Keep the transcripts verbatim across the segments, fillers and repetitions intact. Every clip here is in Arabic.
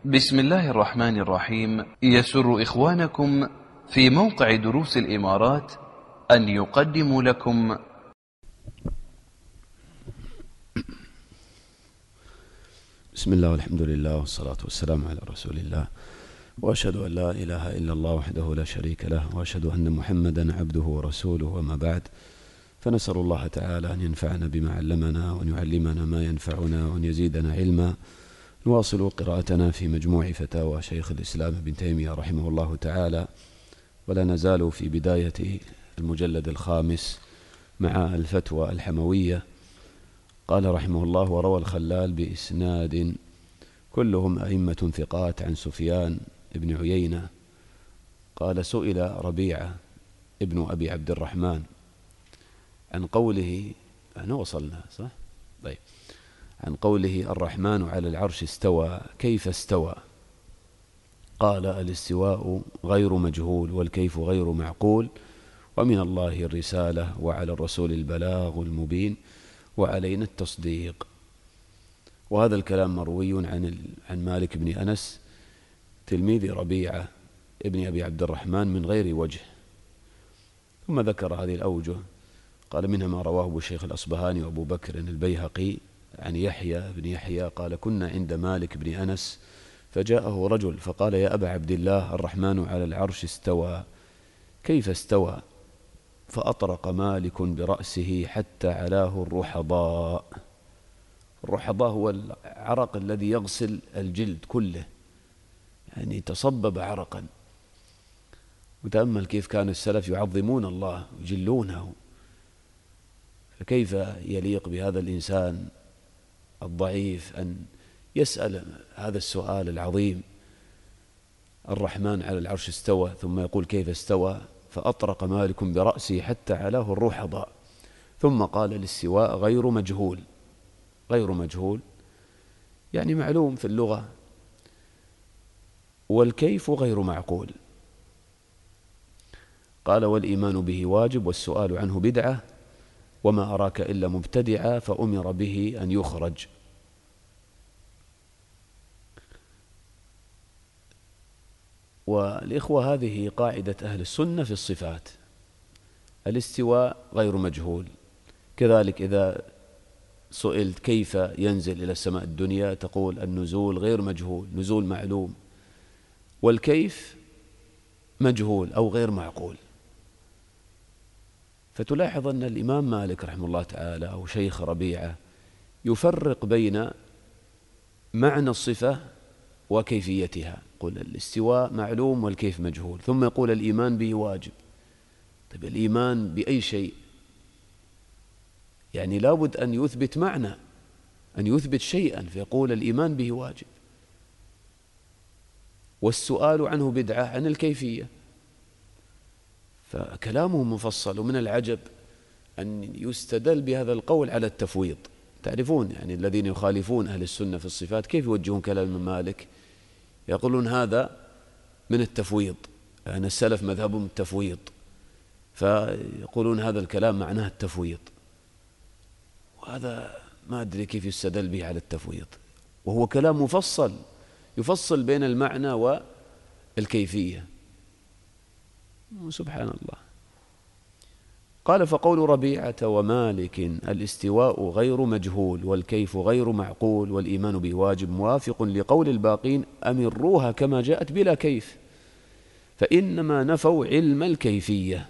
بسم الله الرحمن الرحيم. يسر إخوانكم في موقع دروس الإمارات أن يقدموا لكم بسم الله والحمد لله والصلاة والسلام على رسول الله، وأشهد أن لا إله إلا الله وحده لا شريك له، وأشهد أن محمدا عبده ورسوله، وما بعد، فنسأل الله تعالى أن ينفعنا بما علمنا وأن يعلمنا ما ينفعنا وأن يزيدنا علما. نواصل قراءتنا في مجموع فتاوى شيخ الإسلام ابن تيمية رحمه الله تعالى، ولا نزال في بداية المجلد الخامس مع الفتوى الحموية. قال رحمه الله: وروى الخلال بإسناد كلهم أئمة ثقات عن سفيان بن عيينة قال: سئل ربيعة ابن أبي عبد الرحمن عن قوله، أنا وصلنا صح؟ طيب. عن قوله: الرحمن على العرش استوى، كيف استوى؟ قال: الاستواء غير مجهول، والكيف غير معقول، ومن الله الرسالة، وعلى الرسول البلاغ المبين، وعلينا التصديق. وهذا الكلام مروي عن عن مالك بن أنس تلميذ ربيعة ابن أبي عبد الرحمن من غير وجه، ثم ذكر هذه الأوجه. قال: منها ما رواه أبو الشيخ الأصبهاني وأبو بكر البيهقي عن يحيى بن يحيى قال: كنا عند مالك بن أنس فجاءه رجل فقال: يا أبا عبد الله، الرحمن على العرش استوى، كيف استوى؟ فأطرق مالك برأسه حتى علاه الرحضاء. الرحضاء هو العرق الذي يغسل الجلد كله، يعني تصبب عرقا. وتأمل كيف كان السلف يعظمون الله ويجلونه، فكيف يليق بهذا الإنسان الضعيف أن يسأل هذا السؤال العظيم: الرحمن على العرش استوى، ثم يقول كيف استوى؟ فأطرق مالك برأسه حتى علاه الرحضاء، ثم قال: الاستواء غير مجهول. غير مجهول يعني معلوم في اللغة، والكيف غير معقول. قال: والإيمان به واجب، والسؤال عنه بدعة، وما أراك إلا مبتدعا، فأمر به أن يخرج. والإخوة، هذه قاعدة أهل السنة في الصفات: الاستواء غير مجهول. كذلك إذا سئلت كيف ينزل إلى السماء الدنيا تقول: النزول غير مجهول، نزول معلوم، والكيف مجهول أو غير معقول. فتلاحظ أن الإمام مالك رحمه الله تعالى أو شيخ ربيعة يفرق بين معنى الصفة وكيفيتها. يقول الاستواء معلوم والكيف مجهول، ثم يقول الإيمان به واجب. طيب، الإيمان بأي شيء؟ يعني لابد أن يثبت معنى، أن يثبت شيئا، فيقول الإيمان به واجب. والسؤال عنه بدعة عن الكيفية. فكلامه مفصل. ومن العجب أن يستدل بهذا القول على التفويض. تعرفون يعني الذين يخالفون أهل السنة في الصفات كيف يوجهون كلام من مالك؟ يقولون هذا من التفويض، أن يعني السلف مذهبهم التفويض، فيقولون هذا الكلام معناه التفويض. وهذا ما أدري كيف يستدل به على التفويض، وهو كلام مفصل يفصل بين المعنى والكيفية. سبحان الله. قال: فقول ربيعة ومالك الاستواء غير مجهول، والكيف غير معقول، والإيمان به واجب، موافق لقول الباقين: أمروها كما جاءت بلا كيف، فإنما نفوا علم الكيفية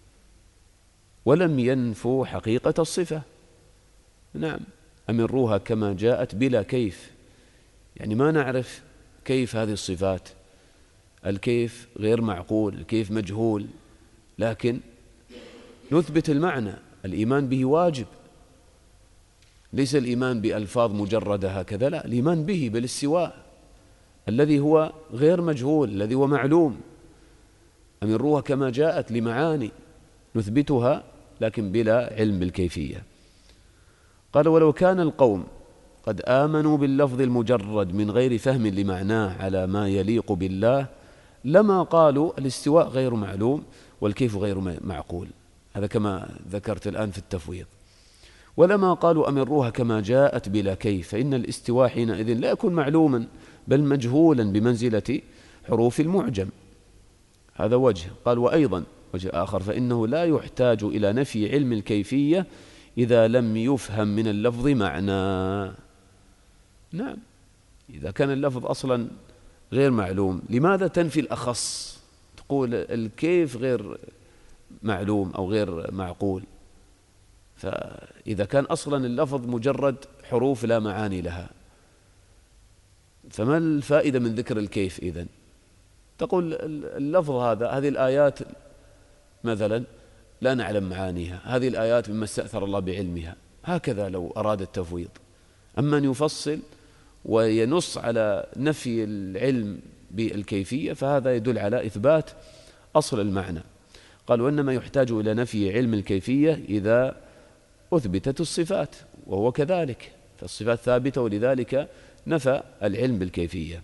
ولم ينفوا حقيقة الصفة. نعم، أمروها كما جاءت بلا كيف، يعني ما نعرف كيف هذه الصفات. الكيف غير معقول، الكيف مجهول، لكن نثبت المعنى. الإيمان به واجب، ليس الإيمان بألفاظ مجردة هكذا، لا، الإيمان به بالاستواء الذي هو غير مجهول، الذي هو معلوم. أمروها كما جاءت لمعاني نثبتها، لكن بلا علم بالكيفية. قال: ولو كان القوم قد آمنوا باللفظ المجرد من غير فهم لمعناه على ما يليق بالله، لما قالوا الاستواء غير معلوم والكيف غير معقول، هذا كما ذكرت الآن في التفويض. ولما قالوا أمروها كما جاءت بلا كيف، فإن الاستواء حينئذ لا يكون معلوما بل مجهولا بمنزلة حروف المعجم. هذا وجه. قال وأيضا وجه آخر فإنه لا يحتاج إلى نفي علم الكيفية إذا لم يفهم من اللفظ معنى. نعم، إذا كان اللفظ أصلا غير معلوم لماذا تنفي الأخص؟ تقول الكيف غير معلوم أو غير معقول. فإذا كان أصلا اللفظ مجرد حروف لا معاني لها، فما الفائدة من ذكر الكيف إذن؟ تقول اللفظ هذا، هذه الآيات مثلا لا نعلم معانيها، هذه الآيات مما استأثر الله بعلمها، هكذا لو أراد التفويض. أما أن يفصل وينص على نفي العلم بالكيفية فهذا يدل على إثبات أصل المعنى. قال وإنما يحتاج إلى نفي علم الكيفية إذا أثبتت الصفات، وهو كذلك، فالصفات ثابتة ولذلك نفى العلم بالكيفية.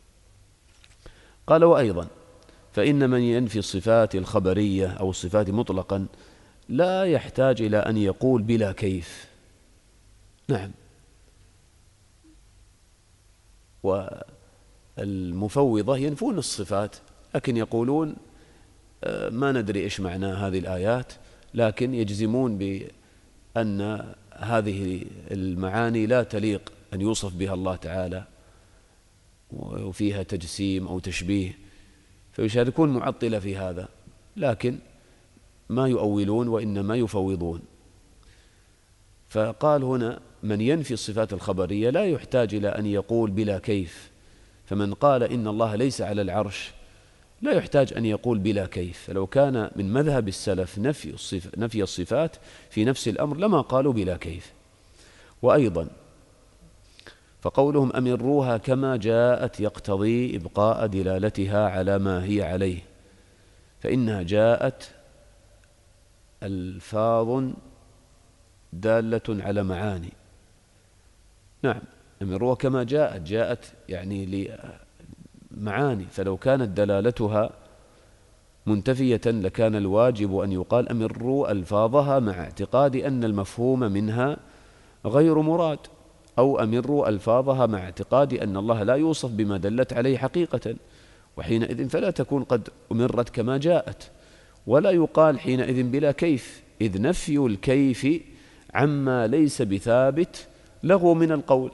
قال وأيضا فإن من ينفي الصفات الخبرية أو الصفات مطلقا لا يحتاج إلى أن يقول بلا كيف. نعم، والمفوضة ينفون الصفات لكن يقولون ما ندري إيش معنى هذه الآيات، لكن يجزمون بأن هذه المعاني لا تليق أن يوصف بها الله تعالى وفيها تجسيم أو تشبيه، فيشاركون معطلة في هذا، لكن ما يؤولون وإنما يفوضون. فقال هنا من ينفي الصفات الخبرية لا يحتاج إلى أن يقول بلا كيف، فمن قال إن الله ليس على العرش لا يحتاج أن يقول بلا كيف، فلو كان من مذهب السلف نفي الصف نفي الصفات في نفس الأمر لما قالوا بلا كيف. وأيضا فقولهم أمروها كما جاءت يقتضي إبقاء دلالتها على ما هي عليه، فإنها جاءت ألفاظ دالة على معاني. نعم، أمروها كما جاءت، جاءت يعني لمعاني، فلو كانت دلالتها منتفية لكان الواجب أن يقال أمروا ألفاظها مع اعتقاد أن المفهوم منها غير مراد، أو أمروا ألفاظها مع اعتقاد أن الله لا يوصف بما دلت عليه حقيقة، وحينئذ فلا تكون قد أمرت كما جاءت. ولا يقال حينئذ بلا كيف، إذ نفي الكيف عما ليس بثابت لغو من القول.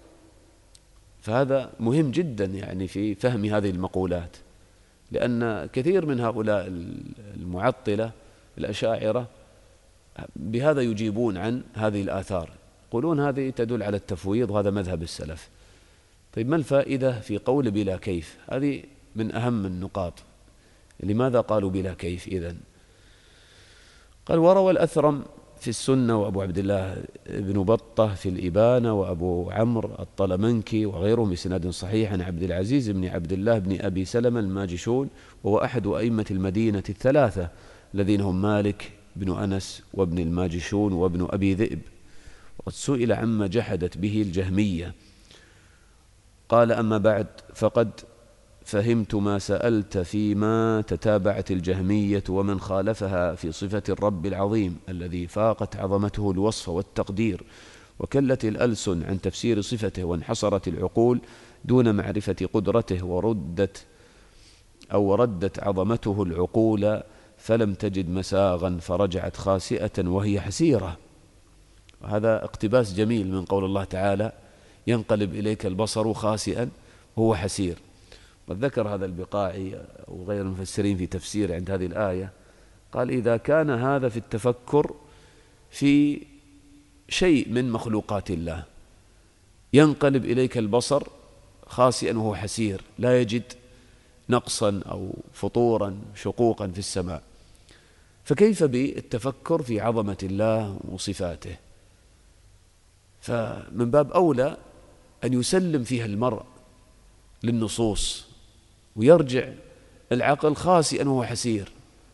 فهذا مهم جدا يعني في فهم هذه المقولات، لأن كثير من هؤلاء المعطلة الأشاعرة بهذا يجيبون عن هذه الآثار، يقولون هذه تدل على التفويض وهذا مذهب السلف. طيب ما الفائدة في قول بلا كيف؟ هذه من أهم النقاط. لماذا قالوا بلا كيف إذن؟ قال وروى الأثرم في السنة وأبو عبد الله بن بطة في الإبانة وأبو عمرو الطلمنكي وغيرهم بسند صحيح عن عبد العزيز بن عبد الله بن أبي سلمة الماجشون، وهو أحد أئمة المدينة الثلاثة الذين هم مالك بن أنس وابن الماجشون وابن أبي ذئب، وقد سئل عما جحدت به الجهمية. قال أما بعد فقد فهمت ما سألت فيما تتابعت الجهمية ومن خالفها في صفة الرب العظيم الذي فاقت عظمته الوصف والتقدير، وكلت الألسن عن تفسير صفته، وانحصرت العقول دون معرفة قدرته، وردت أو ردت عظمته العقول فلم تجد مساغا فرجعت خاسئة وهي حسيرة. وهذا اقتباس جميل من قول الله تعالى ينقلب إليك البصر خاسئا وهو حسير. وذكر هذا البقاعي وغير المفسرين في تفسير عند هذه الآية، قال إذا كان هذا في التفكر في شيء من مخلوقات الله ينقلب إليك البصر خاسئا وهو حسير لا يجد نقصا أو فطورا شقوقا في السماء، فكيف بالتفكر في عظمة الله وصفاته؟ فمن باب أولى أن يسلم فيها المرء للنصوص ويرجع العقل خاسئا وهو حسير،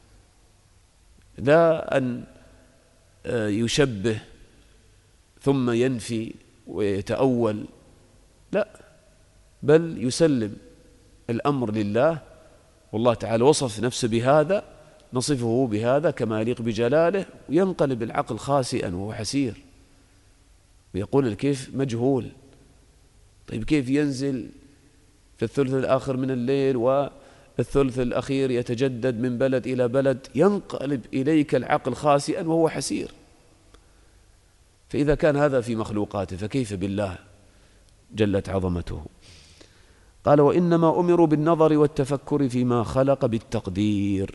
لا أن يشبه ثم ينفي ويتأول، لا، بل يسلم الأمر لله، والله تعالى وصف نفسه بهذا نصفه بهذا كما يليق بجلاله، وينقلب العقل خاسئا وهو حسير ويقول الكيف مجهول. طيب كيف ينزل في الثلث الآخر من الليل والثلث الأخير يتجدد من بلد إلى بلد، ينقلب إليك العقل خاسئا وهو حسير. فإذا كان هذا في مخلوقاته فكيف بالله جلت عظمته؟ قال: وإنما أمروا بالنظر والتفكر فيما خلق بالتقدير.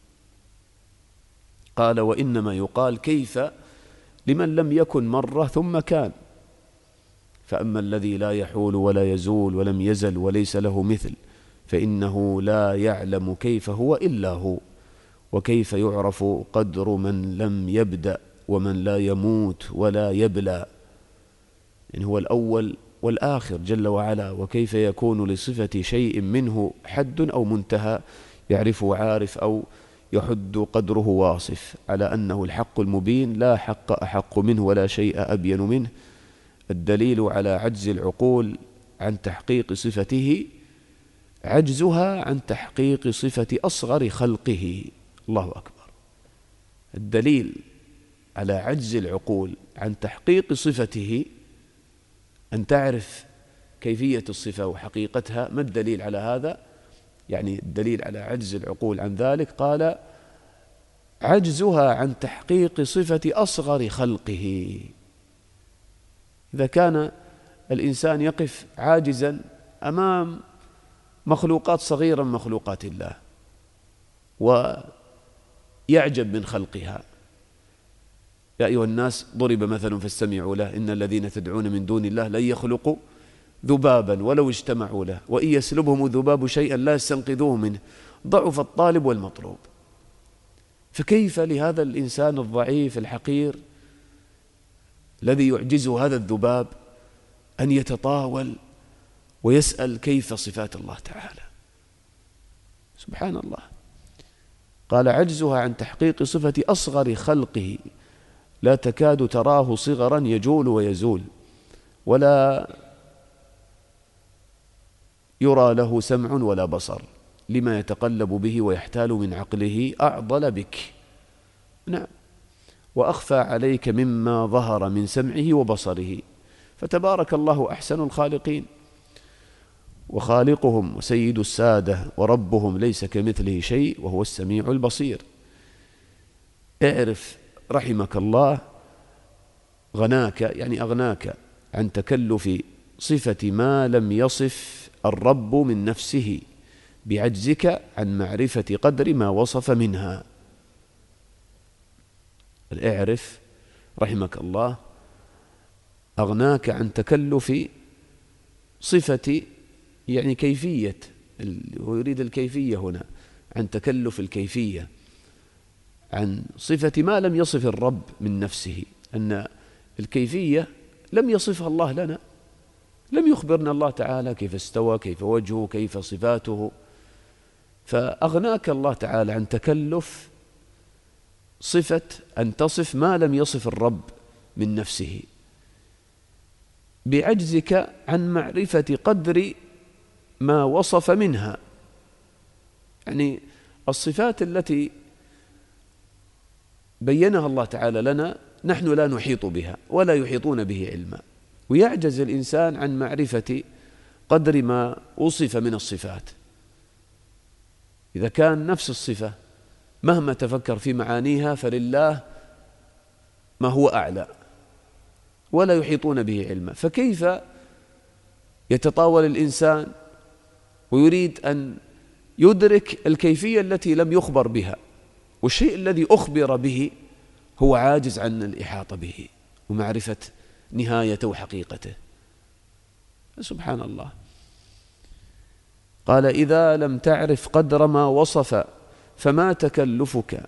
قال: وإنما يقال كيف لمن لم يكن مرة ثم كان. فأما الذي لا يحول ولا يزول ولم يزل وليس له مثل فإنه لا يعلم كيف هو إلا هو، وكيف يعرف قدر من لم يبدأ ومن لا يموت ولا يبلى، يعني هو الأول والآخر جل وعلا. وكيف يكون لصفة شيء منه حد أو منتهى يعرفه عارف أو يحد قدره واصف، على أنه الحق المبين لا حق أحق منه ولا شيء أبين منه. الدليل على عجز العقول عن تحقيق صفته عجزها عن تحقيق صفة أصغر خلقه. الله أكبر. الدليل على عجز العقول عن تحقيق صفته أن تعرف كيفية الصفة وحقيقتها. ما الدليل على هذا؟ يعني الدليل على عجز العقول عن ذلك، قال: عجزها عن تحقيق صفة أصغر خلقه. إذا كان الإنسان يقف عاجزا أمام مخلوقات صغيرة من مخلوقات الله ويعجب من خلقها. يا أيها الناس ضرب مثل فاستمعوا له إن الذين تدعون من دون الله لن يخلقوا ذبابا ولو اجتمعوا له وإن يسلبهم الذباب شيئا لا يستنقذوه منه ضعف الطالب والمطلوب. فكيف لهذا الإنسان الضعيف الحقير الذي يعجزه هذا الذباب أن يتطاول ويسأل كيف صفات الله تعالى؟ سبحان الله. قال: عجزها عن تحقيق صفة أصغر خلقه لا تكاد تراه صغرا يجول ويزول، ولا يرى له سمع ولا بصر، لما يتقلب به ويحتال من عقله أعضل بك. نعم. وأخفى عليك مما ظهر من سمعه وبصره، فتبارك الله أحسن الخالقين. وخالقهم وسيد السادة وربهم ليس كمثله شيء وهو السميع البصير. اعرف رحمك الله غناك، يعني أغناك عن تكلف صفة ما لم يصف الرب من نفسه بعجزك عن معرفة قدر ما وصف منها. اعرف رحمك الله أغناك عن تكلف صفة، يعني كيفية، ويريد الكيفية هنا، عن تكلف الكيفية عن صفة ما لم يصف الرب من نفسه، أن الكيفية لم يصفها الله لنا، لم يخبرنا الله تعالى كيف استوى، كيف وجهه، كيف صفاته. فأغناك الله تعالى عن تكلف صفة أن تصف ما لم يصف الرب من نفسه بعجزك عن معرفة قدر ما وصف منها. يعني الصفات التي بينها الله تعالى لنا نحن لا نحيط بها ولا يحيطون به علما، ويعجز الإنسان عن معرفة قدر ما وصف من الصفات. إذا كان نفس الصفة مهما تفكر في معانيها فلله ما هو أعلى ولا يحيطون به علما، فكيف يتطاول الإنسان ويريد أن يدرك الكيفية التي لم يخبر بها، والشيء الذي أخبر به هو عاجز عن الإحاطة به ومعرفة نهايته وحقيقته. سبحان الله. قال: إذا لم تعرف قدر ما وصف فما تكلفك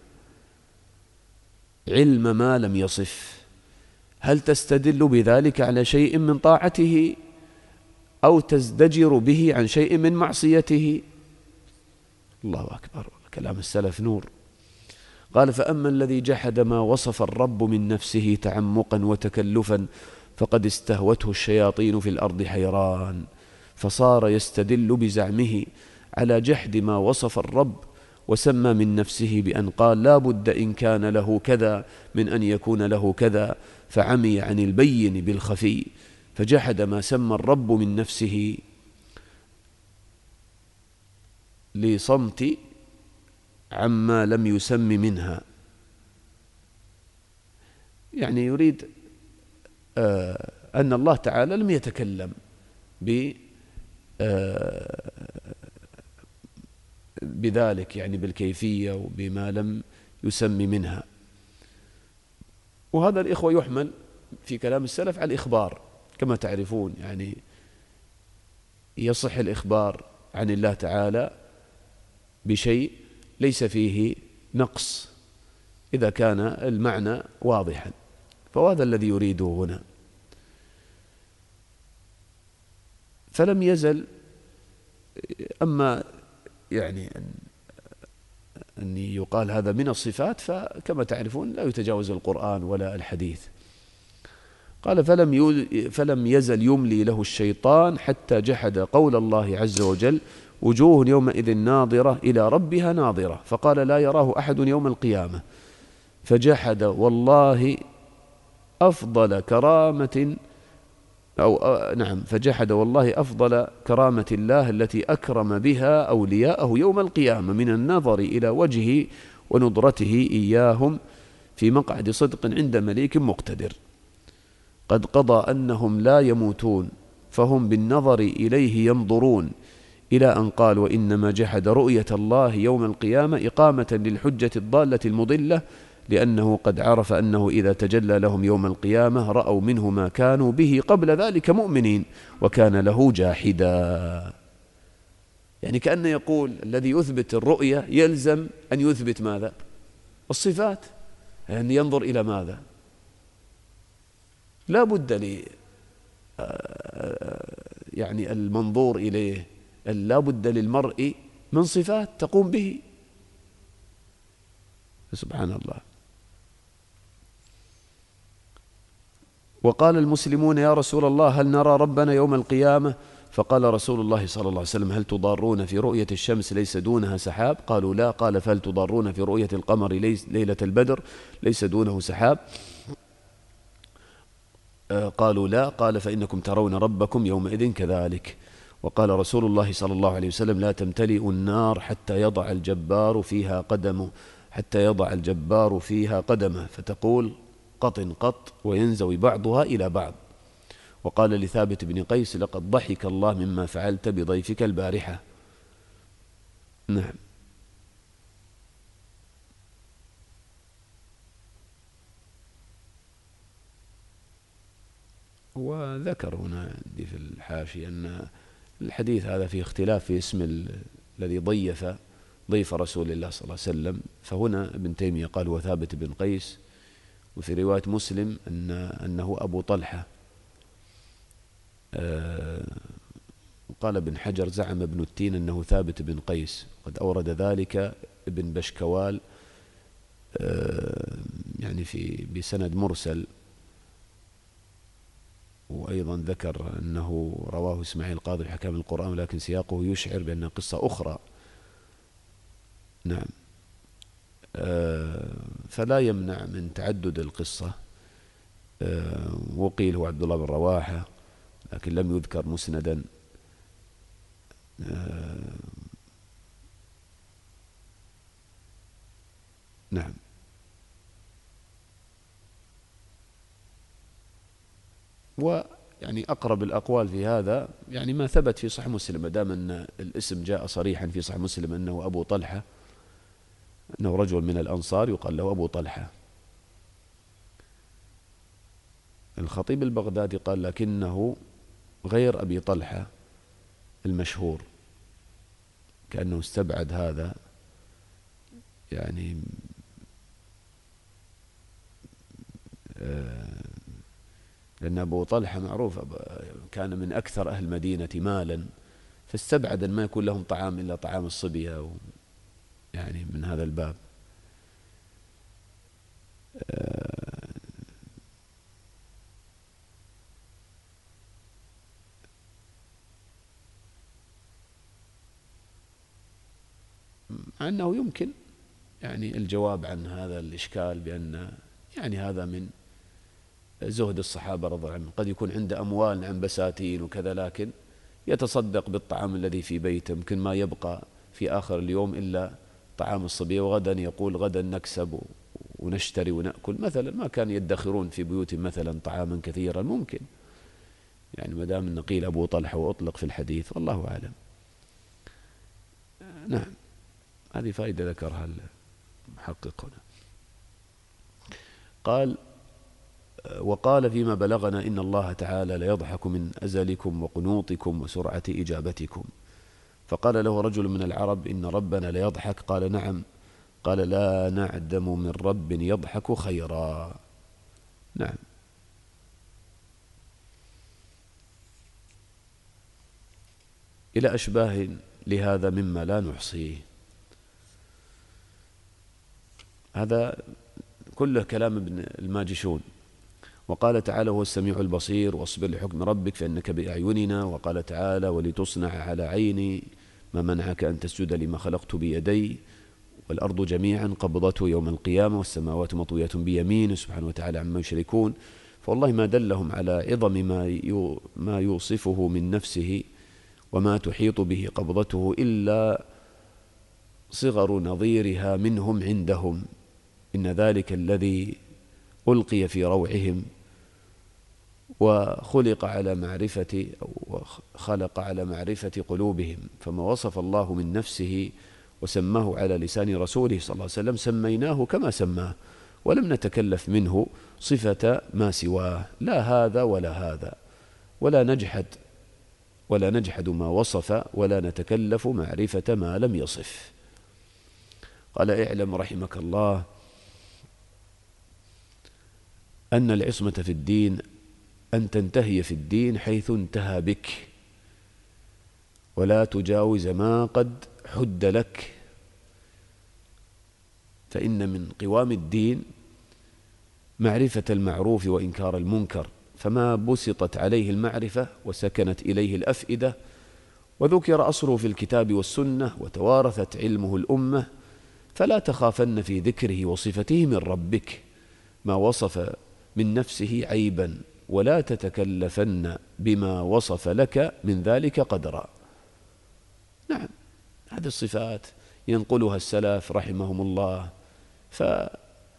علم ما لم يصف؟ هل تستدل بذلك على شيء من طاعته أو تزدجر به عن شيء من معصيته؟ الله أكبر. كلام السلف نور. قال: فأما الذي جحد ما وصف الرب من نفسه تعمقا وتكلفا فقد استهوته الشياطين في الأرض حيران، فصار يستدل بزعمه على جحد ما وصف الرب، وسمى من نفسه بأن قال لا بد إن كان له كذا من أن يكون له كذا، فعمي عن البين بالخفي، فجحد ما سمى الرب من نفسه لصمت عما لم يسم منها. يعني يريد أن الله تعالى لم يتكلم بذلك، يعني بالكيفية وبما لم يسم منها. وهذا الإخوة يحمل في كلام السلف على الإخبار كما تعرفون، يعني يصح الإخبار عن الله تعالى بشيء ليس فيه نقص إذا كان المعنى واضحا، فهذا الذي يريده هنا. فلم يزل، أما يعني أن أن يقال هذا من الصفات فكما تعرفون لا يتجاوز القرآن ولا الحديث. قال فلم فلم يزل يملي له الشيطان حتى جحد قول الله عز وجل وجوه يومئذ ناظرة إلى ربها ناظرة، فقال لا يراه أحد يوم القيامة، فجحد والله أفضل كرامة أو نعم فجحد والله أفضل كرامة الله التي أكرم بها أولياءه يوم القيامة من النظر إلى وجهه ونظرته إياهم في مقعد صدق عند مليك مقتدر، قد قضى أنهم لا يموتون فهم بالنظر إليه ينظرون، إلى أن قال وإنما جحد رؤية الله يوم القيامة إقامة للحجة الضالة المضلة، لأنه قد عرف أنه إذا تجلى لهم يوم القيامة رأوا منه ما كانوا به قبل ذلك مؤمنين وكان له جاحدا. يعني كأنه يقول الذي يثبت الرؤية يلزم أن يثبت ماذا؟ الصفات. يعني ينظر إلى ماذا؟ لا بد لي يعني المنظور إليه، لا بد للمرء من صفات تقوم به. سبحان الله. وقال المسلمون يا رسول الله هل نرى ربنا يوم القيامة؟ فقال رسول الله صلى الله عليه وسلم هل تضارون في رؤية الشمس ليس دونها سحاب؟ قالوا لا. قال فهل تضارون في رؤية القمر ليلة البدر ليس دونه سحاب؟ قالوا لا. قال فإنكم ترون ربكم يومئذ كذلك. وقال رسول الله صلى الله عليه وسلم لا تمتلئ النار حتى يضع الجبار فيها قدمه حتى يضع الجبار فيها قدمه فتقول قط قط وينزوي بعضها إلى بعض. وقال لثابت بن قيس لقد ضحك الله مما فعلت بضيفك البارحة. نعم. وذكر هنا في الحاشية أن الحديث هذا فيه اختلاف في اسم الذي ضيف ضيف رسول الله صلى الله عليه وسلم، فهنا ابن تيمية قال هو ثابت بن قيس، وفي رواية مسلم أن أنه أبو طلحة. وقال ابن حجر زعم ابن التين أنه ثابت بن قيس، قد أورد ذلك ابن بشكوال يعني في بسند مرسل، وأيضا ذكر أنه رواه إسماعيل القاضي في حكام القرآن لكن سياقه يشعر بأنها قصة أخرى. نعم. فلا يمنع من تعدد القصة. وقيل هو عبد الله بن رواحة لكن لم يذكر مسندا. نعم. ويعني أقرب الأقوال في هذا يعني ما ثبت في صحيح مسلم، ما دام أن الاسم جاء صريحا في صحيح مسلم أنه أبو طلحة، أنه رجل من الأنصار يقال له أبو طلحة. الخطيب البغدادي قال لكنه غير أبي طلحة المشهور، كأنه استبعد هذا، يعني لأن أبو طلحة معروف كان من أكثر أهل المدينة مالا، فاستبعد أن ما يكون لهم طعام إلا طعام الصبية، يعني من هذا الباب. مع أنه يمكن يعني الجواب عن هذا الإشكال بأن يعني هذا من زهد الصحابة رضي الله عنهم، قد يكون عنده أموال عن بساتين وكذا لكن يتصدق بالطعام الذي في بيته، يمكن ما يبقى في آخر اليوم إلا طعام الصبية، وغدا يقول غدا نكسب ونشتري ونأكل مثلا. ما كان يدخرون في بيوتهم مثلا طعاما كثيرا، ممكن يعني ما دام أن قيل أبو طلحة وأطلق في الحديث، والله أعلم. نعم، هذه فائدة ذكرها المحقق هنا. قال: وقال فيما بلغنا إن الله تعالى ليضحك من أزلكم وقنوطكم وسرعة إجابتكم. فقال له رجل من العرب: إن ربنا ليضحك؟ قال: نعم. قال: لا نعدم من رب يضحك خيرا. نعم. إلى أشباه لهذا مما لا نحصيه. هذا كله كلام ابن الماجشون. وقال تعالى: هو السميع البصير واصبر لحكم ربك فإنك بأعيننا. وقال تعالى: ولتصنع على عيني ما منعك أن تسجد لما خلقت بيدي والأرض جميعا قبضته يوم القيامة والسماوات مطوية بيمينه سبحانه وتعالى عما يشركون. فوالله ما دلهم على عظم ما ما يوصفه من نفسه وما تحيط به قبضته إلا صغر نظيرها منهم عندهم. إن ذلك الذي ألقي في روعهم وخلق على معرفة أو خلق على معرفة قلوبهم. فما وصف الله من نفسه وسماه على لسان رسوله صلى الله عليه وسلم سميناه كما سماه، ولم نتكلف منه صفة ما سواه، لا هذا ولا هذا، ولا نجحد ولا نجحد ما وصف، ولا نتكلف معرفة ما لم يصف. قال: اعلم رحمك الله أن العصمة في الدين أن تنتهي في الدين حيث انتهى بك، ولا تجاوز ما قد حد لك. فإن من قوام الدين معرفة المعروف وإنكار المنكر، فما بسطت عليه المعرفة وسكنت إليه الأفئدة وذكر أصله في الكتاب والسنة وتوارثت علمه الأمة، فلا تخافن في ذكره وصفته من ربك ما وصف من نفسه عيبا، ولا تتكلفن بما وصف لك من ذلك قدرا. نعم، هذه الصفات ينقلها السلف رحمهم الله، فلا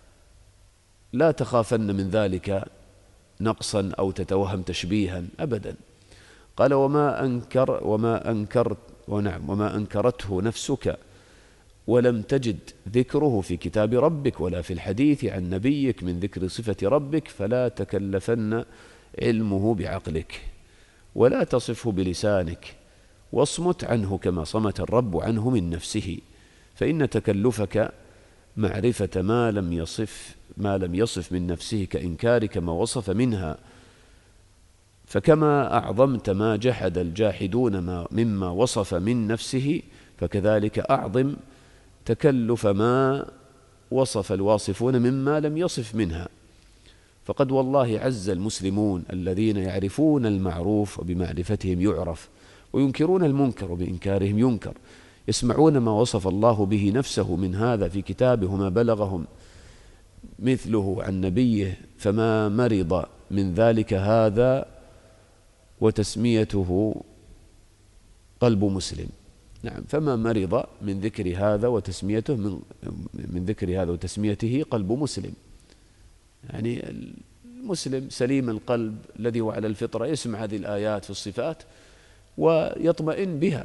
تخافن من ذلك نقصا أو تتوهم تشبيها أبدا. قال: وما أنكر وما أنكرت ونعم وما أنكرته نفسك ولم تجد ذكره في كتاب ربك ولا في الحديث عن نبيك من ذكر صفة ربك، فلا تكلفن علمه بعقلك ولا تصفه بلسانك، واصمت عنه كما صمت الرب عنه من نفسه. فإن تكلفك معرفة ما لم يصف ما لم يصف من نفسه كإنكارك ما وصف منها. فكما أعظمت ما جحد الجاحدون ما مما وصف من نفسه، فكذلك أعظم تكلف ما وصف الواصفون مما لم يصف منها. فقد والله عز المسلمون الذين يعرفون المعروف وبمعرفتهم يعرف، وينكرون المنكر وبإنكارهم ينكر، يسمعون ما وصف الله به نفسه من هذا في كتابه وما بلغهم مثله عن نبيه، فما مرض من ذلك هذا وتسميته قلب مسلم. نعم، فما مرض من ذكر هذا وتسميته من من ذكر هذا وتسميته قلب مسلم. يعني المسلم سليم القلب الذي هو على الفطرة يسمع هذه الآيات في الصفات ويطمئن بها،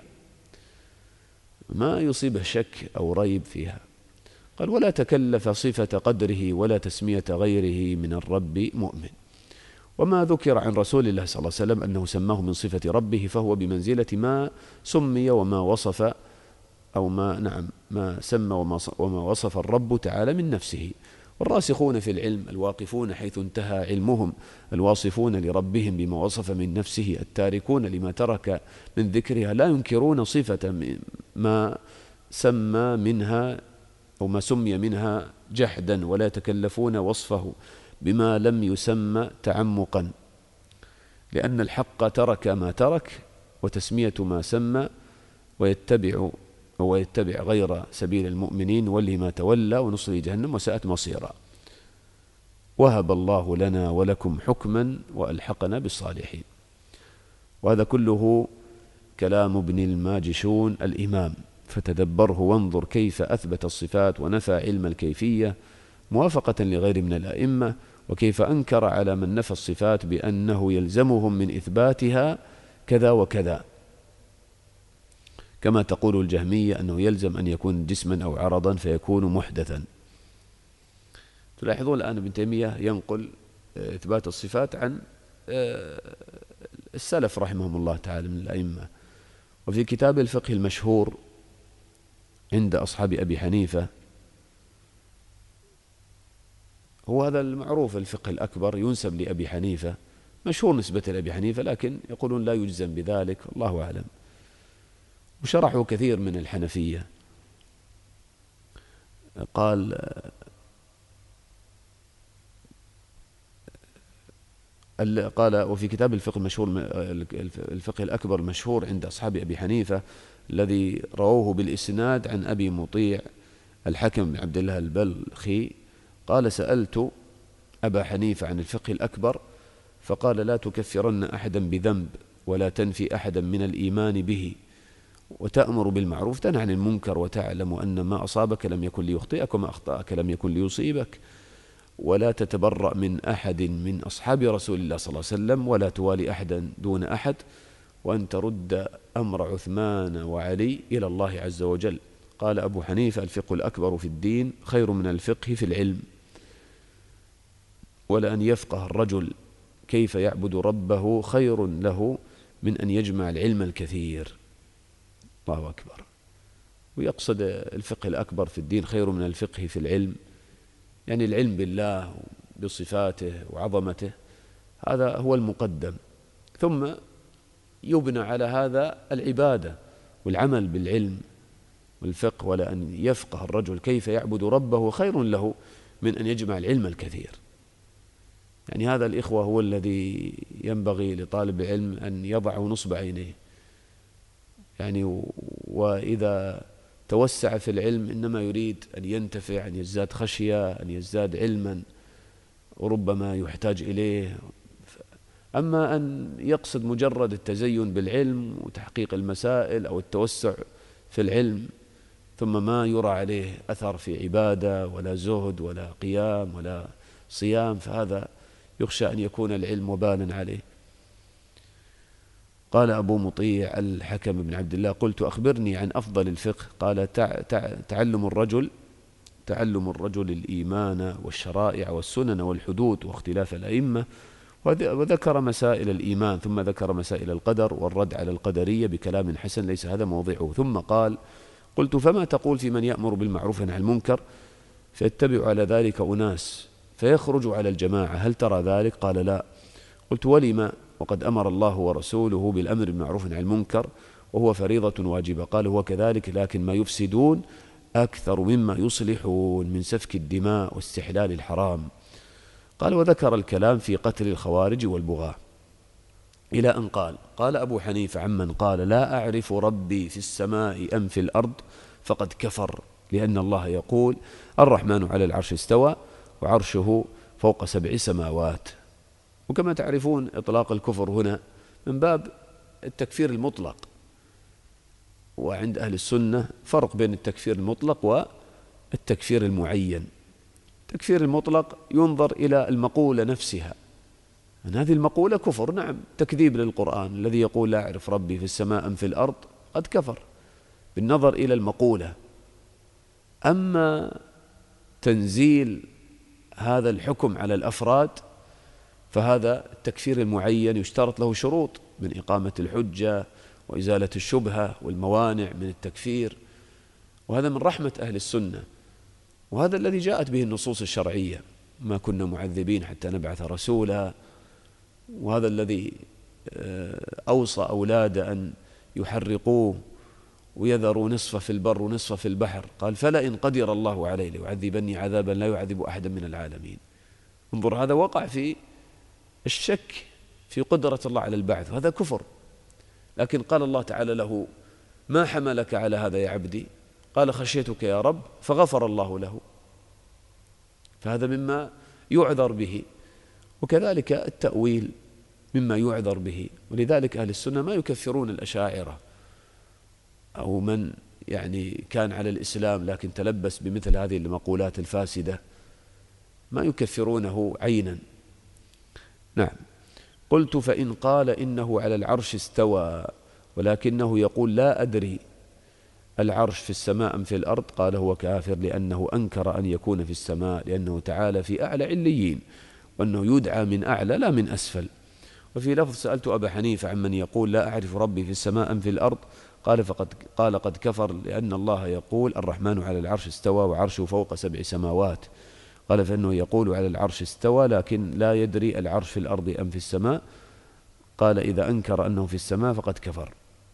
ما يصيبه شك أو ريب فيها. قال: ولا تكلف صفة قدره ولا تسمية غيره من الرب مؤمن. وما ذكر عن رسول الله صلى الله عليه وسلم أنه سماه من صفة ربه فهو بمنزلة ما سمي وما وصف أو ما نعم ما سمى وما وصف الرب تعالى من نفسه. والراسخون في العلم الواقفون حيث انتهى علمهم الواصفون لربهم بما وصف من نفسه التاركون لما ترك من ذكرها لا ينكرون صفة ما سمى منها أو ما سمي منها جحدا، ولا يتكلفون وصفه بما لم يسمى تعمقا، لأن الحق ترك ما ترك وتسمية ما سمى، ويتبع ويتبع غير سبيل المؤمنين وله ما تولى ونصلي جهنم وساءت مصيرا. وهب الله لنا ولكم حكما وألحقنا بالصالحين. وهذا كله كلام ابن الماجشون الإمام فتدبره وانظر كيف أثبت الصفات ونفى علم الكيفية موافقة لغير من الأئمة، وكيف أنكر على من نفى الصفات بأنه يلزمهم من إثباتها كذا وكذا، كما تقول الجهمية أنه يلزم أن يكون جسما أو عرضا فيكون محدثا. تلاحظون الآن ابن تيمية ينقل إثبات الصفات عن السلف رحمهم الله تعالى من الأئمة. وفي كتاب الفقه المشهور عند أصحاب أبي حنيفة، هو هذا المعروف الفقه الأكبر ينسب لأبي حنيفة، مشهور نسبة لأبي حنيفة، لكن يقولون لا يجزم بذلك، الله أعلم. وشرحوا كثير من الحنفية. قال قال وفي كتاب الفقه المشهور الفقه الأكبر المشهور عند أصحاب أبي حنيفة الذي رووه بالإسناد عن أبي مطيع الحكم بن عبد الله البلخي، قال سألت أبا حنيفة عن الفقه الأكبر فقال لا تكفرن أحدا بذنب ولا تنفي أحدا من الإيمان به، وتأمر بالمعروف تنهى عن المنكر، وتعلم أن ما أصابك لم يكن ليخطئك وما أخطأك لم يكن ليصيبك، ولا تتبرأ من أحد من أصحاب رسول الله صلى الله عليه وسلم، ولا توالي أحدا دون أحد، وأن ترد أمر عثمان وعلي إلى الله عز وجل. قال أبو حنيفة الفقه الأكبر في الدين خير من الفقه في العلم، ولأن يفقه الرجل كيف يعبد ربه خير له من أن يجمع العلم الكثير. الله أكبر. ويقصد الفقه الأكبر في الدين خير من الفقه في العلم، يعني العلم بالله بصفاته وعظمته هذا هو المقدم، ثم يبنى على هذا العبادة والعمل بالعلم والفقه. ولا أن يفقه الرجل كيف يعبد ربه خير له من أن يجمع العلم الكثير. يعني هذا الإخوة هو الذي ينبغي لطالب العلم أن يضع نصب عينيه، يعني وإذا توسع في العلم إنما يريد أن ينتفع، أن يزداد خشية، أن يزداد علما، وربما يحتاج إليه. أما أن يقصد مجرد التزين بالعلم وتحقيق المسائل أو التوسع في العلم ثم ما يرى عليه أثر في عبادة ولا زهد ولا قيام ولا صيام، فهذا يخشى أن يكون العلم وبالا عليه. قال أبو مطيع الحكم بن عبد الله قلت أخبرني عن أفضل الفقه، قال تع تع تعلم الرجل تعلم الرجل الإيمان والشرائع والسنن والحدود واختلاف الأئمة، وذكر مسائل الإيمان، ثم ذكر مسائل القدر والرد على القدرية بكلام حسن ليس هذا موضعه. ثم قال قلت فما تقول في من يأمر بالمعروف عن المنكر فيتبع على ذلك أناس فيخرج على الجماعة، هل ترى ذلك؟ قال لا. قلت ولما وقد أمر الله ورسوله بالأمر بالمعروف عن المنكر وهو فريضة واجبة؟ قال هو كذلك، لكن ما يفسدون أكثر مما يصلحون من سفك الدماء واستحلال الحرام. قال وذكر الكلام في قتل الخوارج والبغاة إلى أن قال قال أبو حنيفة عمن قال لا أعرف ربي في السماء أم في الأرض فقد كفر، لأن الله يقول الرحمن على العرش استوى وعرشه فوق سبع سماوات. وكما تعرفون إطلاق الكفر هنا من باب التكفير المطلق، وعند أهل السنة فرق بين التكفير المطلق والتكفير المعين. التكفير المطلق ينظر إلى المقولة نفسها، أن هذه المقولة كفر، نعم، تكذيب للقرآن، الذي يقول لا أعرف ربي في السماء أم في الأرض قد كفر بالنظر إلى المقولة. أما تنزيل هذا الحكم على الأفراد فهذا التكفير المعين يشترط له شروط من إقامة الحجة وإزالة الشبهة والموانع من التكفير، وهذا من رحمة أهل السنة، وهذا الذي جاءت به النصوص الشرعية، ما كنا معذبين حتى نبعث رسولا، وهذا الذي أوصى أولاده أن يحرقوه ويذروا نصفه في البر ونصفه في البحر، قال فلئن قدر الله عليه ليعذبني عذابا لا يعذب أحدا من العالمين. انظر، هذا وقع في الشك في قدرة الله على البعث، وهذا كفر. لكن قال الله تعالى له ما حملك على هذا يا عبدي؟ قال خشيتك يا رب فغفر الله له، فهذا مما يعذر به. وكذلك التأويل مما يعذر به، ولذلك أهل السنة ما يكفرون الأشاعرة أو من يعني كان على الإسلام لكن تلبس بمثل هذه المقولات الفاسدة ما يكفرونه عينا. نعم. قلت فإن قال إنه على العرش استوى ولكنه يقول لا أدري العرش في السماء أم في الأرض، قال هو كافر، لأنه أنكر أن يكون في السماء، لأنه تعالى في أعلى عليين، وأنه يدعى من أعلى لا من أسفل. وفي لفظ سألت أبا حنيفة عمن يقول لا أعرف ربي في السماء أم في الأرض، قال فقد قال قد كفر، لأن الله يقول الرحمن على العرش استوى وعرشه فوق سبع سماوات، قال فإنه يقول على العرش استوى لكن لا يدري العرش في الأرض أم في السماء، قال إذا أنكر أنه في السماء فقد كفر.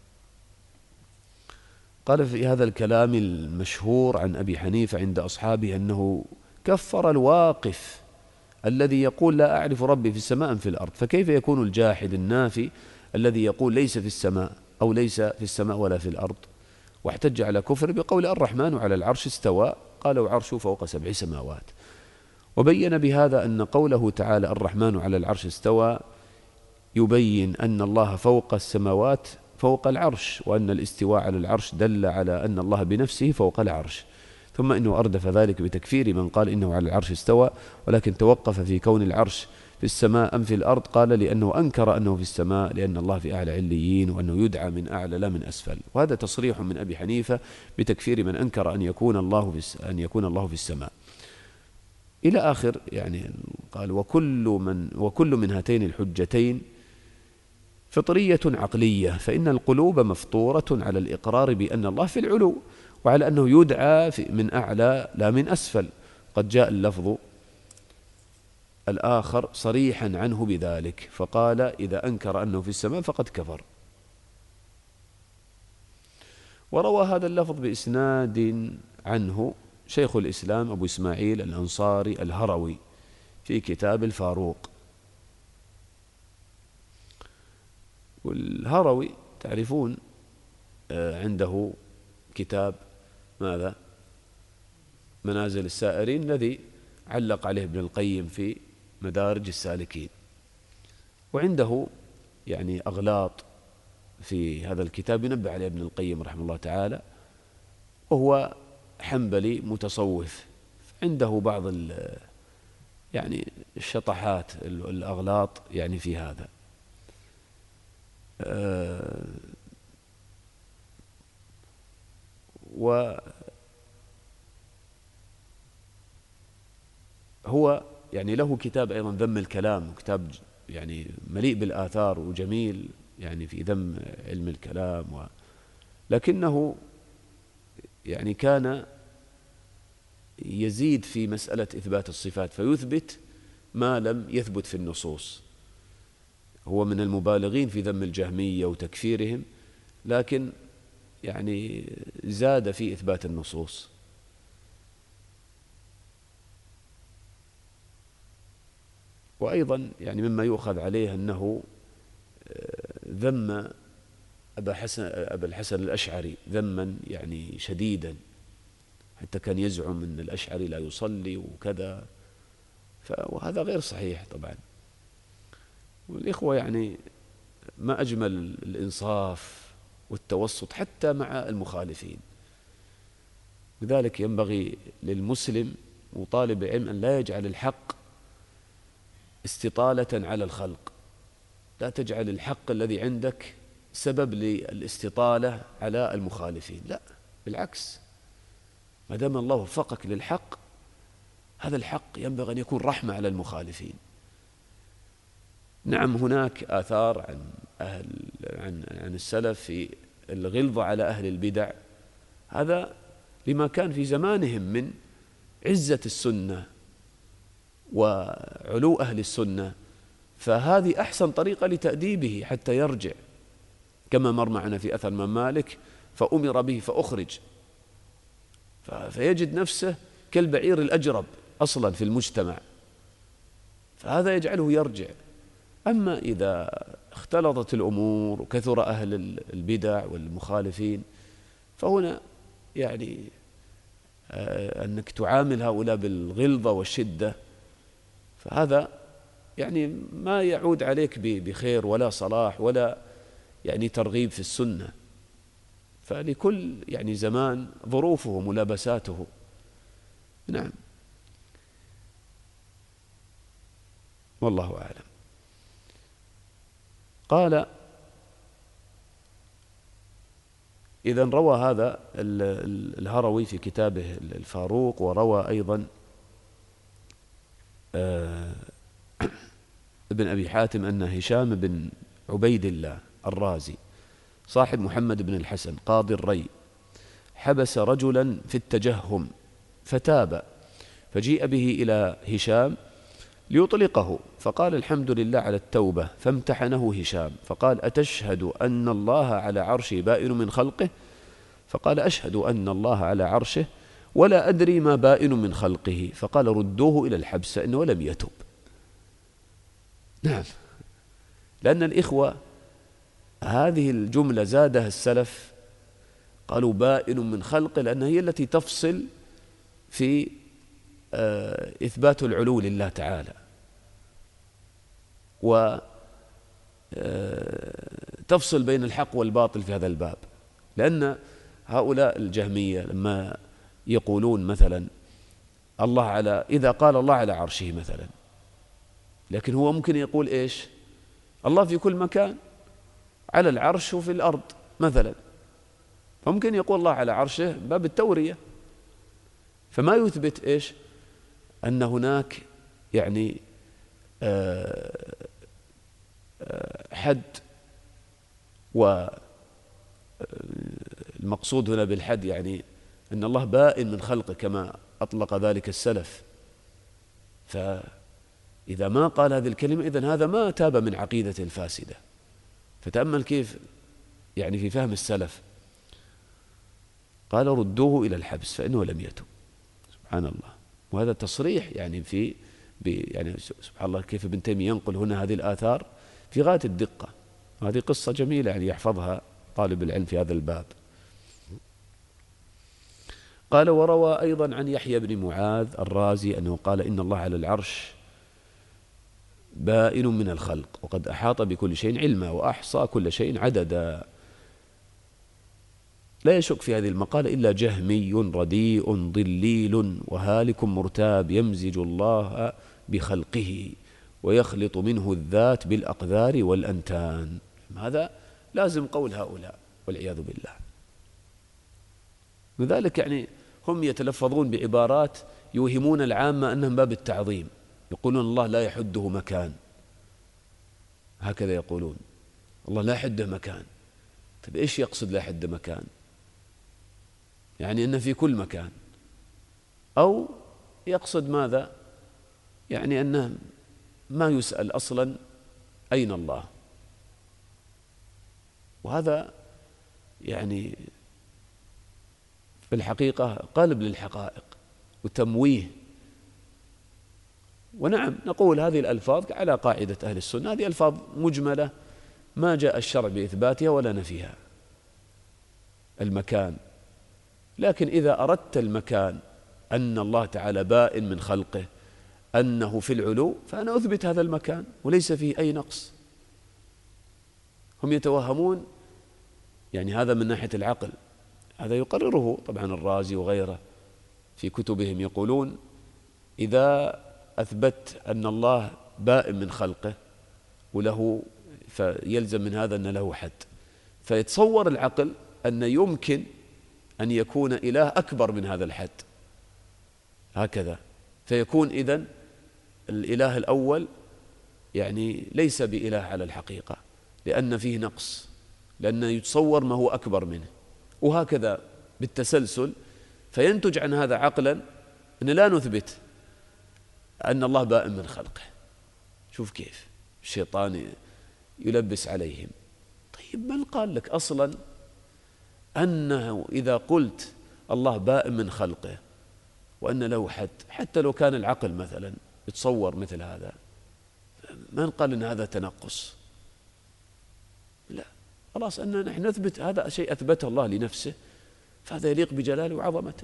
قال في هذا الكلام المشهور عن أبي حنيفة عند أصحابه أنه كفر الواقف الذي يقول لا أعرف ربي في السماء أم في الأرض، فكيف يكون الجاحد النافي الذي يقول ليس في السماء أو ليس في السماء ولا في الأرض؟ واحتج على كفر بقول الرحمن على العرش استوى، قال وعرشه فوق سبع سماوات. وبين بهذا أن قوله تعالى الرحمن على العرش استوى يبين أن الله فوق السماوات فوق العرش، وأن الاستواء على العرش دل على أن الله بنفسه فوق العرش. ثم إنه أردف ذلك بتكفير من قال إنه على العرش استوى ولكن توقف في كون العرش في السماء أم في الأرض، قال لأنه أنكر أنه في السماء، لأن الله في أعلى عليين، وأنه يدعى من أعلى لا من أسفل. وهذا تصريح من أبي حنيفة بتكفير من أنكر أن يكون الله في أن يكون الله في السماء إلى آخر. يعني قال وكل من وكل من هاتين الحجتين فطرية عقلية، فإن القلوب مفطورة على الإقرار بأن الله في العلو، وعلى أنه يدعى من أعلى لا من أسفل. قد جاء اللفظ الآخر صريحا عنه بذلك، فقال إذا أنكر أنه في السماء فقد كفر. وروى هذا اللفظ بإسناد عنه شيخ الإسلام أبو إسماعيل الأنصاري الهروي في كتاب الفاروق. والهروي تعرفون عنده كتاب ماذا؟ منازل السائرين، الذي علق عليه ابن القيم في مدارج السالكين. وعنده يعني أغلاط في هذا الكتاب ينبه عليه ابن القيم رحمه الله تعالى، وهو حنبلي متصوف، عنده بعض يعني الشطحات الأغلاط يعني في هذا. أه وهو يعني له كتاب أيضا ذم الكلام، كتاب يعني مليء بالآثار وجميل يعني في ذم علم الكلام، و لكنه يعني كان يزيد في مسألة إثبات الصفات، فيثبت ما لم يثبت في النصوص. هو من المبالغين في ذم الجهمية وتكفيرهم، لكن يعني زاد في إثبات النصوص. وأيضا يعني مما يؤخذ عليه أنه ذم أبا حسن أبا الحسن الأشعري ذما يعني شديدا، حتى كان يزعم أن الأشعري لا يصلي وكذا، وهذا غير صحيح طبعا. والإخوة يعني ما أجمل الإنصاف والتوسط حتى مع المخالفين. لذلك ينبغي للمسلم وطالب العلم أن لا يجعل الحق استطالة على الخلق، لا تجعل الحق الذي عندك سبب للاستطالة على المخالفين، لا بالعكس، ما دام الله وفقك للحق، هذا الحق ينبغي أن يكون رحمة على المخالفين. نعم هناك آثار عن أهل عن عن السلف في الغلظة على أهل البدع، هذا لما كان في زمانهم من عزة السنة وعلو أهل السنة، فهذه أحسن طريقة لتأديبه حتى يرجع، كما مر معنا في أثر من مالك فأمر به فأخرج، فيجد نفسه كالبعير الأجرب أصلا في المجتمع، فهذا يجعله يرجع. أما إذا اختلطت الأمور وكثر أهل البدع والمخالفين، فهنا يعني أنك تعامل هؤلاء بالغلظة والشدة، فهذا يعني ما يعود عليك بخير ولا صلاح ولا يعني ترغيب في السنة. فلكل يعني زمان ظروفه وملابساته. نعم، والله أعلم. قال إذن روى هذا الهروي في كتابه الفاروق، وروى أيضا ابن أبي حاتم أن هشام بن عبيد الله الرازي صاحب محمد بن الحسن قاضي الري حبس رجلا في التجهم فتاب، فجيء به إلى هشام ليطلقه، فقال الحمد لله على التوبة، فامتحنه هشام فقال أتشهد أن الله على عرشه بائن من خلقه؟ فقال أشهد أن الله على عرشه ولا أدري ما بائن من خلقه. فقال ردوه إلى الحبس فإنه لم يتب. نعم، لأن الإخوة هذه الجملة زادها السلف، قالوا بائن من خلقه، لأنها هي التي تفصل في إثبات العلو لله تعالى، وتفصل بين الحق والباطل في هذا الباب. لأن هؤلاء الجهمية لما يقولون مثلا الله على، إذا قال الله على عرشه مثلا، لكن هو ممكن يقول إيش؟ الله في كل مكان، على العرش وفي الأرض مثلا، فممكن يقول الله على عرشه باب التورية، فما يثبت إيش؟ أن هناك يعني حد، والمقصود هنا بالحد يعني أن الله بائن من خلقه كما أطلق ذلك السلف. فإذا ما قال هذه الكلمة إذن هذا ما تاب من عقيدة الفاسدة. فتأمل كيف يعني في فهم السلف. قال ردوه إلى الحبس فإنه لم يتب. سبحان الله. وهذا تصريح يعني في يعني سبحان الله كيف ابن تيمية ينقل هنا هذه الآثار في غاية الدقة. وهذه قصة جميلة يعني يحفظها طالب العلم في هذا الباب. قال وروى أيضا عن يحيى بن معاذ الرازي أنه قال إن الله على العرش بائن من الخلق وقد أحاط بكل شيء علما وأحصى كل شيء عددا. لا يشك في هذه المقالة إلا جهمي رديء ضليل وهالك مرتاب يمزج الله بخلقه ويخلط منه الذات بالأقذار والأنتان. هذا لازم قول هؤلاء والعياذ بالله. لذلك يعني هم يتلفظون بعبارات يوهمون العامة أنهم باب التعظيم، يقولون الله لا يحده مكان، هكذا يقولون الله لا يحده مكان. طيب إيش يقصد لا يحده مكان؟ يعني أنه في كل مكان، أو يقصد ماذا؟ يعني أنه ما يسأل أصلا أين الله. وهذا يعني في الحقيقة قلب للحقائق وتمويه. ونعم نقول هذه الألفاظ على قاعدة أهل السنة، هذه ألفاظ مجملة ما جاء الشرع بإثباتها ولا نفيها المكان. لكن إذا أردت المكان أن الله تعالى بائن من خلقه أنه في العلو، فأنا أثبت هذا المكان وليس فيه أي نقص. هم يتوهمون يعني هذا من ناحية العقل، هذا يقرره طبعا الرازي وغيره في كتبهم، يقولون إذا أثبت أن الله بائن من خلقه وله، فيلزم من هذا أن له حد، فيتصور العقل أن يمكن أن يكون إله أكبر من هذا الحد هكذا، فيكون إذن الإله الأول يعني ليس بإله على الحقيقة لأن فيه نقص، لأنه يتصور ما هو أكبر منه، وهكذا بالتسلسل. فينتج عن هذا عقلا أن لا نثبت أن الله بائن من خلقه. شوف كيف الشيطان يلبس عليهم. طيب من قال لك أصلا أنه إذا قلت الله بائن من خلقه وأن له حد، حتى لو كان العقل مثلا يتصور مثل هذا، من قال أن هذا تنقص؟ لا، خلاص أننا نحن نثبت هذا شيء أثبته الله لنفسه، فهذا يليق بجلاله وعظمته.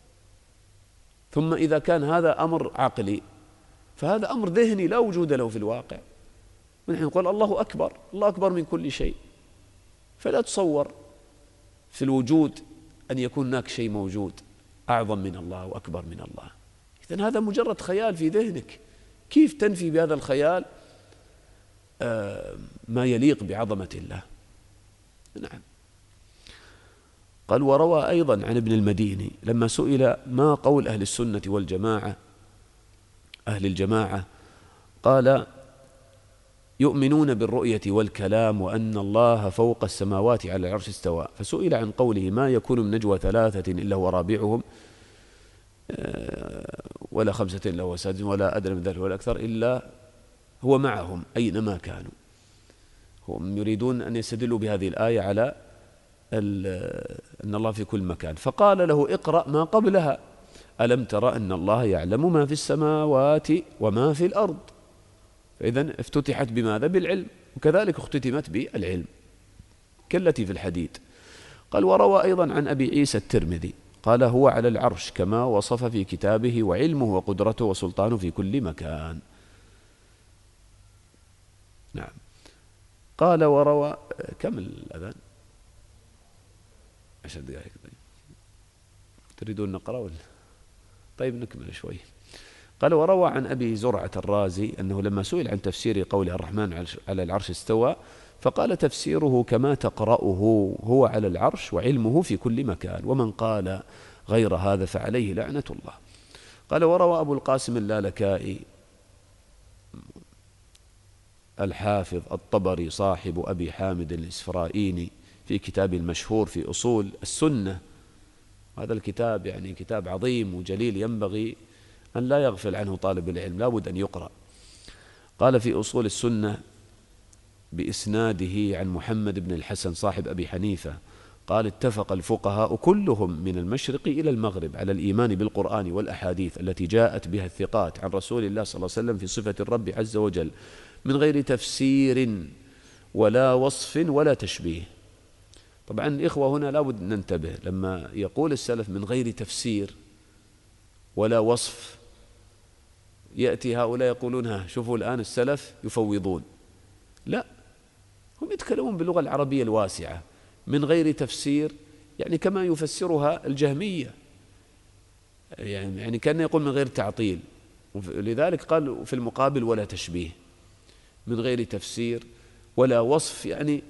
ثم إذا كان هذا أمر عقلي فهذا أمر ذهني لا وجود له في الواقع. ونحن نقول الله أكبر، الله أكبر من كل شيء، فلا تصور. في الوجود أن يكون هناك شيء موجود أعظم من الله وأكبر من الله. إذن هذا مجرد خيال في ذهنك، كيف تنفي بهذا الخيال ما يليق بعظمة الله؟ نعم. قال وروى أيضا عن ابن المديني لما سئل ما قول أهل السنة والجماعة أهل الجماعة قال يؤمنون بالرؤية والكلام وأن الله فوق السماوات على العرش استوى، فسئل عن قوله ما يكون من نجوى ثلاثة إلا هو رابعهم ولا خمسة إلا هو سادسهم ولا أدنى من ذلك ولا أكثر إلا هو معهم أينما كانوا. هم يريدون أن يستدلوا بهذه الآية على أن الله في كل مكان، فقال له اقرأ ما قبلها ألم ترى أن الله يعلم ما في السماوات وما في الأرض. فإذن افتتحت بماذا؟ بالعلم، وكذلك اختتمت بالعلم كالتي في الحديد. قال وروى أيضا عن أبي عيسى الترمذي قال هو على العرش كما وصف في كتابه وعلمه وقدرته وسلطانه في كل مكان. نعم. قال وروى كم الأذان؟ عشر دقائق. تريدون نقرأ ولا؟ طيب نكمل شوي. قال وروى عن أبي زرعة الرازي أنه لما سئل عن تفسير قول الرحمن على العرش استوى فقال تفسيره كما تقرأه هو على العرش وعلمه في كل مكان، ومن قال غير هذا فعليه لعنة الله. قال وروى أبو القاسم اللالكائي الحافظ الطبري صاحب أبي حامد الإسفرائيني في كتاب المشهور في أصول السنة، هذا الكتاب يعني كتاب عظيم وجليل ينبغي أن لا يغفل عنه طالب العلم، لا بد أن يقرأ. قال في أصول السنة بإسناده عن محمد بن الحسن صاحب أبي حنيفة قال اتفق الفقهاء كلهم من المشرق إلى المغرب على الإيمان بالقرآن والأحاديث التي جاءت بها الثقات عن رسول الله صلى الله عليه وسلم في صفة الرب عز وجل من غير تفسير ولا وصف ولا تشبيه. طبعا الإخوة هنا لابد أن ننتبه لما يقول السلف من غير تفسير ولا وصف، يأتي هؤلاء يقولون ها شوفوا الآن السلف يفوضون، لا، هم يتكلمون باللغة العربية الواسعة. من غير تفسير يعني كما يفسرها الجهمية، يعني يعني كان يقول من غير تعطيل، لذلك قال في المقابل ولا تشبيه. من غير تفسير ولا وصف يعني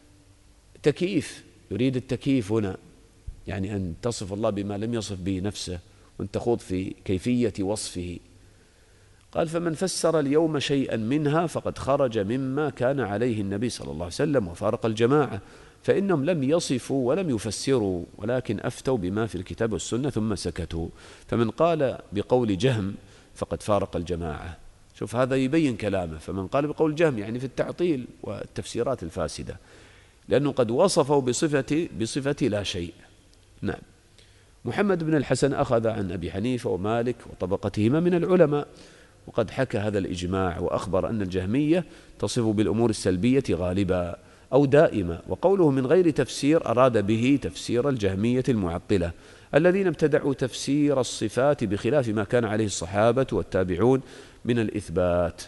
تكييف، يريد التكييف هنا، يعني أن تصف الله بما لم يصف به نفسه وأن تخوض في كيفية وصفه. قال فمن فسر اليوم شيئا منها فقد خرج مما كان عليه النبي صلى الله عليه وسلم وفارق الجماعة، فإنهم لم يصفوا ولم يفسروا ولكن أفتوا بما في الكتاب والسنة ثم سكتوا. فمن قال بقول جهم فقد فارق الجماعة. شوف هذا يبين كلامه، فمن قال بقول جهم يعني في التعطيل والتفسيرات الفاسدة، لأنه قد وصفوا بصفة, بصفة لا شيء. نعم. محمد بن الحسن أخذ عن أبي حنيفة ومالك وطبقتهما من العلماء، وقد حكى هذا الإجماع وأخبر أن الجهمية تصف بالأمور السلبية غالبا أو دائما، وقوله من غير تفسير أراد به تفسير الجهمية المعطلة الذين ابتدعوا تفسير الصفات بخلاف ما كان عليه الصحابة والتابعون من الإثبات.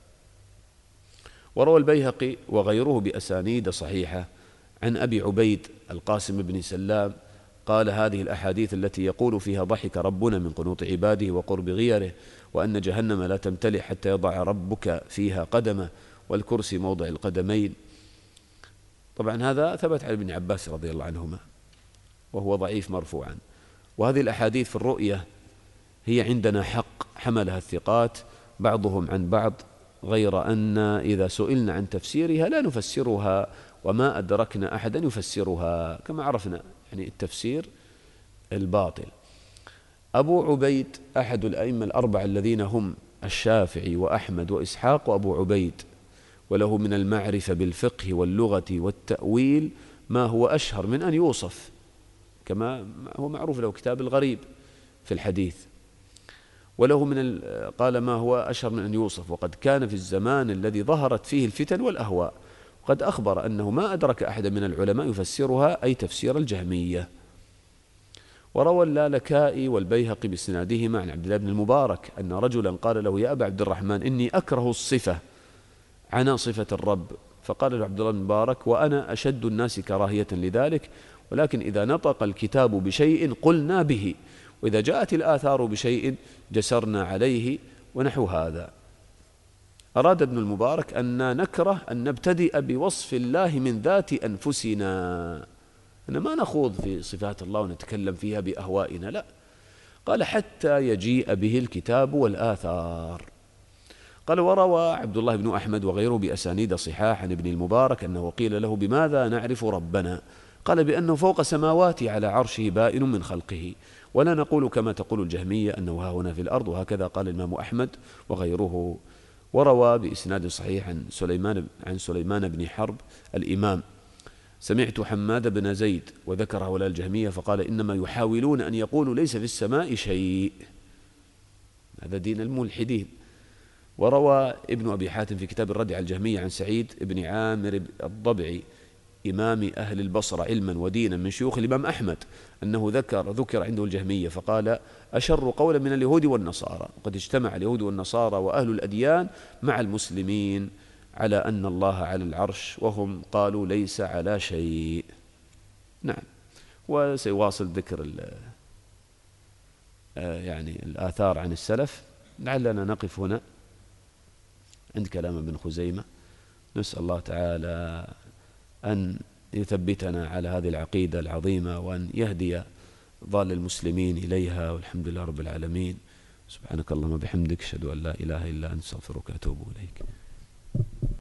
وروى البيهقي وغيره بأسانيد صحيحة عن أبي عبيد القاسم بن سلام قال هذه الأحاديث التي يقول فيها ضحك ربنا من قنوط عباده وقرب غيره، وأن جهنم لا تمتلئ حتى يضع ربك فيها قدمه والكرسي موضع القدمين. طبعا هذا ثبت عن ابن عباس رضي الله عنهما وهو ضعيف مرفوعا. وهذه الأحاديث في الرؤية هي عندنا حق حملها الثقات بعضهم عن بعض، غير أن إذا سئلنا عن تفسيرها لا نفسرها وما أدركنا أحدا يفسرها كما عرفنا، يعني التفسير الباطل. أبو عبيد أحد الأئمة الأربعة الذين هم الشافعي وأحمد وإسحاق وأبو عبيد، وله من المعرفة بالفقه واللغة والتأويل ما هو أشهر من أن يوصف، كما هو معروف له كتاب الغريب في الحديث، وله من قال ما هو أشهر من أن يوصف، وقد كان في الزمان الذي ظهرت فيه الفتن والأهواء، وقد أخبر أنه ما أدرك أحد من العلماء يفسرها أي تفسير الجهمية. وروى اللالكائي والبيهقي بسنادهما عن عبد الله بن المبارك أن رجلا قال له يا أبا عبد الرحمن إني أكره الصفة عن صفة الرب، فقال له عبد الله بن المبارك وأنا أشد الناس كراهية لذلك ولكن إذا نطق الكتاب بشيء قلنا به، وإذا جاءت الآثار بشيء جسرنا عليه ونحو هذا. أراد ابن المبارك أن نكره أن نبتدئ بوصف الله من ذات أنفسنا، أن ما نخوض في صفات الله ونتكلم فيها بأهوائنا، لا، قال حتى يجيء به الكتاب والآثار. قال وروى عبد الله بن أحمد وغيره بأسانيد صحاح عن ابن المبارك أنه قيل له بماذا نعرف ربنا؟ قال بأنه فوق سماواته على عرشه بائن من خلقه، ولا نقول كما تقول الجهمية أنه ها هنا في الأرض، وهكذا قال الإمام أحمد وغيره. وروى بإسناد صحيح عن سليمان عن سليمان بن حرب الإمام سمعت حماد بن زيد وذكر هؤلاء الجهمية فقال إنما يحاولون أن يقولوا ليس في السماء شيء، هذا دين الملحدين. وروى ابن أبي حاتم في كتاب الرد على الجهمية عن سعيد بن عامر الضبعي إمام أهل البصرة علما ودينا من شيوخ الإمام أحمد أنه ذكر ذكر عنده الجهمية فقال أشر قولا من اليهود والنصارى، وقد اجتمع اليهود والنصارى وأهل الأديان مع المسلمين على أن الله على العرش، وهم قالوا ليس على شيء. نعم. وسيواصل ذكر يعني الآثار عن السلف. لعلنا نقف هنا عند كلام ابن خزيمة. نسأل الله تعالى أن يثبتنا على هذه العقيدة العظيمة وأن يهدي ضال المسلمين إليها، والحمد لله رب العالمين. سبحانك اللهم وبحمدك، أشهد أن لا إله إلا أنت، أستغفرك وأتوب إليك.